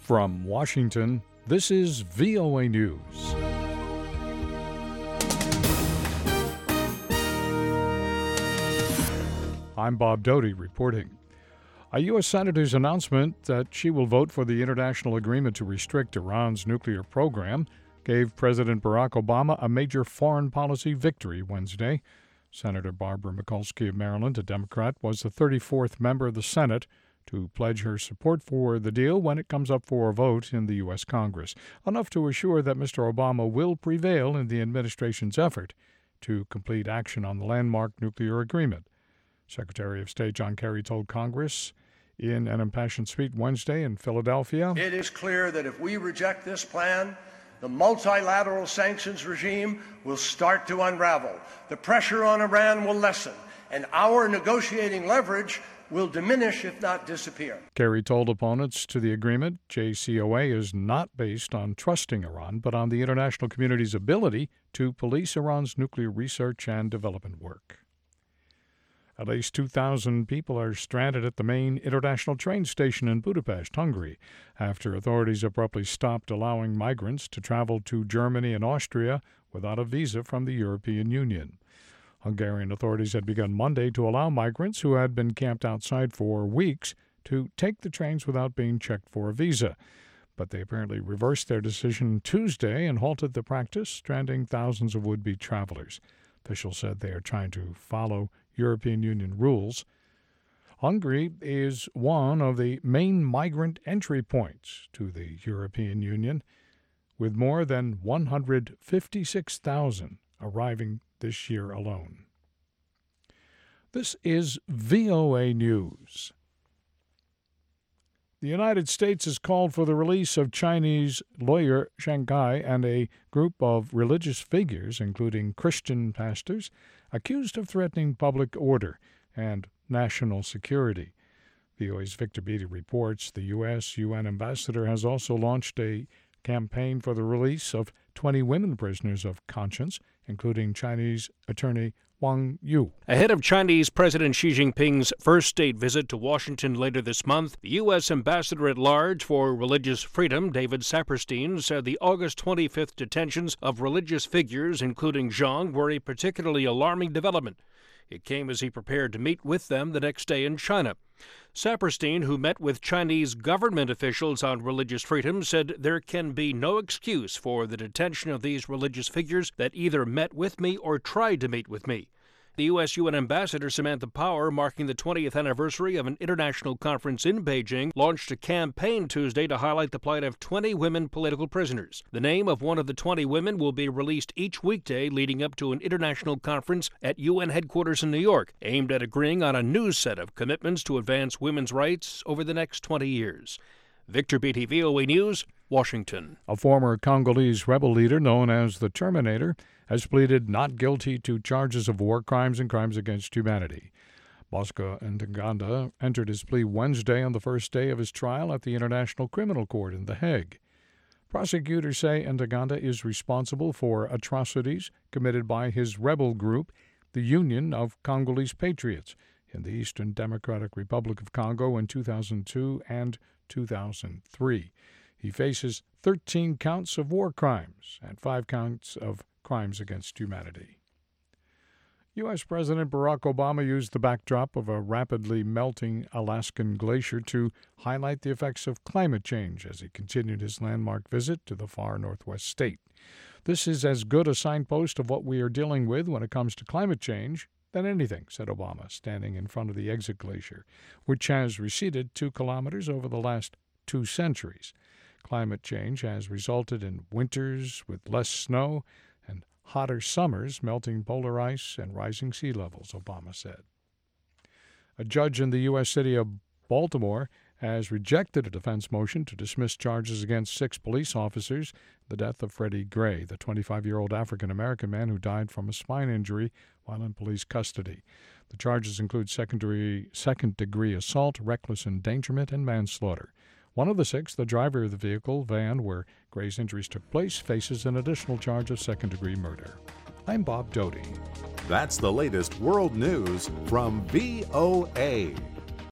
From Washington, this is VOA News. I'm Bob Doty reporting. A U.S. Senator's announcement that she will vote for the international agreement to restrict Iran's nuclear program gave President Barack Obama a major foreign policy victory Wednesday. Senator Barbara Mikulski of Maryland, a Democrat, was the 34th member of the Senate to pledge her support for the deal when it comes up for a vote in the U.S. Congress, enough to assure that Mr. Obama will prevail in the administration's effort to complete action on the landmark nuclear agreement. Secretary of State John Kerry told Congress in an impassioned speech Wednesday in Philadelphia, "It is clear that if we reject this plan, the multilateral sanctions regime will start to unravel. The pressure on Iran will lessen, and our negotiating leverage will diminish, if not disappear." Kerry told opponents to the agreement JCPOA is not based on trusting Iran, but on the international community's ability to police Iran's nuclear research and development work. At least 2,000 people are stranded at the main international train station in Budapest, Hungary, after authorities abruptly stopped allowing migrants to travel to Germany and Austria without a visa from the European Union. Hungarian authorities had begun Monday to allow migrants who had been camped outside for weeks to take the trains without being checked for a visa. But they apparently reversed their decision Tuesday and halted the practice, stranding thousands of would-be travelers. Officials said they are trying to follow European Union rules. Hungary is one of the main migrant entry points to the European Union, with more than 156,000 arriving this year alone. This is VOA News. The United States has called for the release of Chinese lawyer Zheng Kai and a group of religious figures, including Christian pastors, accused of threatening public order and national security. VOA's Victor Beatty reports the U.S. UN ambassador has also launched a campaign for the release of 20 women prisoners of conscience, including Chinese attorney Wang Yu. Ahead of Chinese President Xi Jinping's first state visit to Washington later this month, the U.S. Ambassador at Large for Religious Freedom, David Saperstein, said the August 25th detentions of religious figures, including Zhang, were a particularly alarming development. It came as he prepared to meet with them the next day in China. Saperstein, who met with Chinese government officials on religious freedom, said there can be no excuse for the detention of these religious figures that either met with me or tried to meet with me. The U.S. UN Ambassador Samantha Power, marking the 20th anniversary of an international conference in Beijing, launched a campaign Tuesday to highlight the plight of 20 women political prisoners. The name of one of the 20 women will be released each weekday leading up to an international conference at UN headquarters in New York, aimed at agreeing on a new set of commitments to advance women's rights over the next 20 years. Victor Beatty, VOA News, Washington. A former Congolese rebel leader known as the Terminator has pleaded not guilty to charges of war crimes and crimes against humanity. Bosco Ntaganda entered his plea Wednesday on the first day of his trial at the International Criminal Court in The Hague. Prosecutors say Ntaganda is responsible for atrocities committed by his rebel group, the Union of Congolese Patriots, in the Eastern Democratic Republic of Congo in 2002 and 2003. He faces 13 counts of war crimes and 5 counts of crimes against humanity. U.S. President Barack Obama used the backdrop of a rapidly melting Alaskan glacier to highlight the effects of climate change as he continued his landmark visit to the far northwest state. "This is as good a signpost of what we are dealing with when it comes to climate change than anything," said Obama, standing in front of the Exit Glacier, which has receded 2 kilometers over the last 2 centuries. Climate change has resulted in winters with less snow and hotter summers, melting polar ice, and rising sea levels, Obama said. A judge in the U.S. city of Baltimore has rejected a defense motion to dismiss charges against 6 police officers in the death of Freddie Gray, the 25-year-old African-American man who died from a spine injury while in police custody. The charges include second-degree assault, reckless endangerment, and manslaughter. One of the 6, the driver of the vehicle van where Gray's injuries took place, faces an additional charge of second-degree murder. I'm Bob Doty. That's the latest world news from VOA.